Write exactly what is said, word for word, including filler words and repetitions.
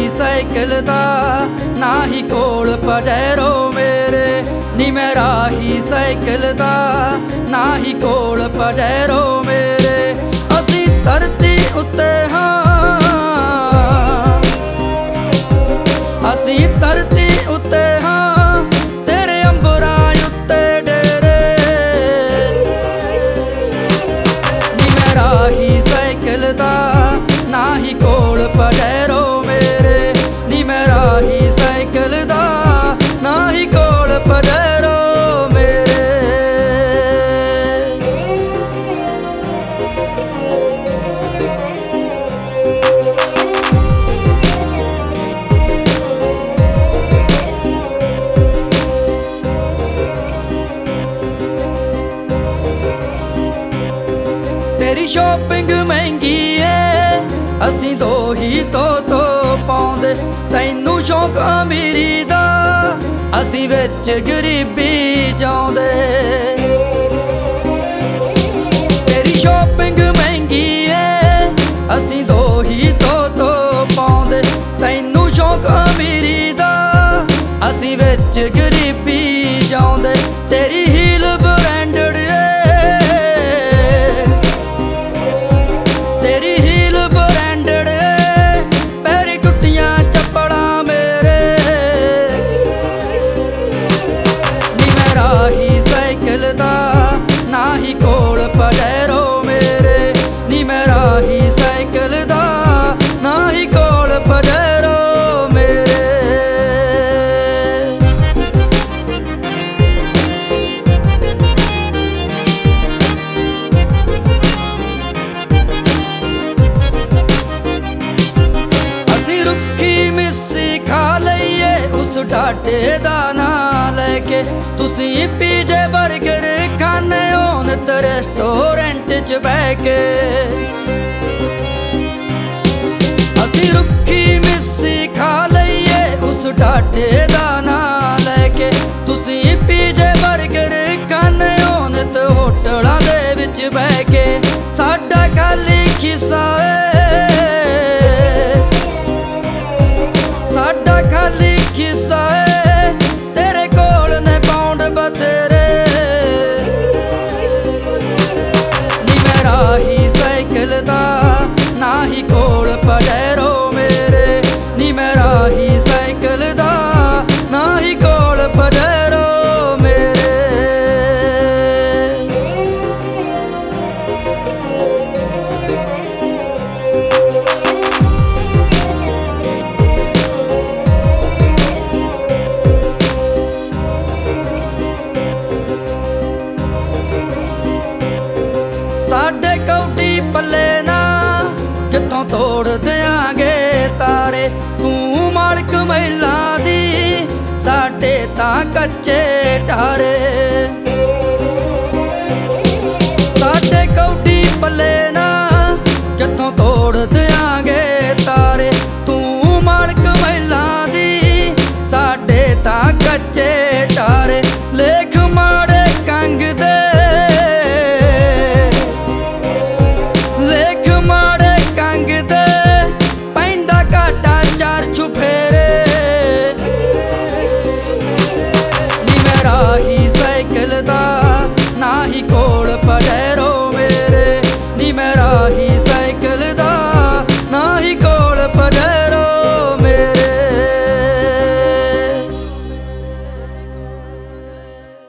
Cycle ਦਾ, ਨਾ ਹੀ ਕੋਲ Pajero ਮੇਰੇ। ਨੀ ਮੈਂ ਰਾਹੀ ਸਾਈਕਲ ਦਾ, ਨਾ ਹੀ ਕੋਲ ਪਜੈਰੋ ਮੇਰੇ। ਅਸੀਂ ਧਰਤੀ ਉੱਤੇ ਹਾਂ, ਅਸੀਂ ਧਰਤੀ ਉੱਤੇ ਹਾਂ, ਤੇਰੇ ਅੰਬਰਾਂ ਉੱਤੇ ਡੇਰੇ। ਨੀ ਮੈਂ ਰਾਹੀ ਸਾਈਕਲ ਦਾ, ਨਾ ਹੀ ਕੋਲ ਪਜੈਰੋ ਮੇਰੇ। ਨੀ ਮੈਂ ਰਾਹੀ ਸਾਈਕਲ ਦਾ, ਨਾ ਹੀ ਕੋਲ ਪਜੈਰੋ ਮੇਰੇ। ਤੇਰੀ ਸ਼ੋਪਿੰਗ ਮਹਿੰਗੀ ਏ, ਅਸੀਂ ਦੋ ਹੀ ਤੋ ਤੋ ਪਾਉਂਦੇ। ਤੈਨੂੰ ਸ਼ੌਕ ਅਮੀਰੀ ਦਾ, ਅਸੀਂ ਵਿੱਚ ਗਰੀਬੀ ਜਾਉਂਦੇ। ਤੇਰੀ ਸ਼ੋਪਿੰਗ ਮਹਿੰਗੀ ਏ, ਅਸੀਂ ਦੋ ਹੀ ਤੋ ਤੋ ਪਾਉਂਦੇ। ਤੈਨੂੰ ਸ਼ੌਕ ਅਮੀਰੀ ਦਾ, ਅਸੀਂ ਵਿੱਚ ਗਰੀਬੀ ਜਾਉਂਦੇ। ਤੇਰੀ ਹੀਲ ਬ੍ਰਾਂਡਡ ਏ, ਤੇਰੀ ਹੀਲ ਬ੍ਰਾਂਡਡ ਏ, ਪੈਰੀ ਟੁੱਟੀਆਂ ਚੱਪਲਾਂ ਮੇਰੇ। ਨੀ ਮੈਂ ਰਾਹੀ ਸਾਈਕਲ ਦਾ, ਨਾ ਹੀ ਕੋਲ ਪਜੈਰੋ ਮੇਰੇ। ਨੀ ਮੈਂ ਰਾਹੀ ਸਾਈਕਲ ਦਾ, ਨਾ ਹੀ ਕੋਲ ਪਜੈਰੋ ਮੇਰੇ। ਅਸੀਂ ਰੁੱਖੀ ਮਿੱਸੀ ਖਾ ਲਈਏ ਉਸ ਡਾਟੇ ਦਾ ਨਾਂ ਲੈ ਕੇ। ਤੁਸੀਂ ਪੀਜੇ ਬਰਗਰ ਖਾਣੇ ਹੋ ਨਿੱਤ ਰੈਸਟੋਰੈਂਟ 'ਚ ਬਹਿ ਕੇ। ਅਸੀਂ ਰੁੱਖੀ ਮਿੱਸੀ ਖਾ ਲਈਏ ਉਸ ਡਾਟੇ ਦਾ ਨਾਂ ਲੈ ਕੇ। ਤੁਸੀਂ ਪੀਜੇ ਬਰਗਰ ਖਾਣੇ ਹੋ ਨਿੱਤ ਹੋਟਲਾਂ ਦੇ ਵਿੱਚ ਬਹਿ ਕੇ। ਸਾਡਾ ਖਾਲੀ ਖਿੱਸਾ ਏ, ਸਾਡਾ ਖਾਲੀ ਖਿੱਸਾ ਏ, ਤੇਰੇ ਕੋਲ ਨੇ ਪਾਉਂਡ ਬਥੇਰੇ। ਨੀ ਮੈਂ ਰਾਹੀ ਸਾਈਕਲ ਦਾ, ਨਾ ਹੀ ਕੋਲ ਪਜੈਰੋ ਮੇਰੇ। ਨੀ ਮੈਂ ਰਾਹੀ ਸਾਈਕਲ ਦਾ, ਨਾ ਹੀ ਕੋਲ ਪਜੈਰੋ ਮੇਰੇ। ਸਾਡੇ ਕੌਡੀ ਪੱਲੇ ਨਾ, ਕਿੱਥੋਂ ਤੋੜ ਦਿਆਂਗੇ ਤਾਰੇ। ਤੂੰ ਮਾਲਕ ਮਹਿਲਾਂ ਦੀ, ਸਾਡੇ ਤਾਂ ਕੱਚੇ ਢਾਰੇ।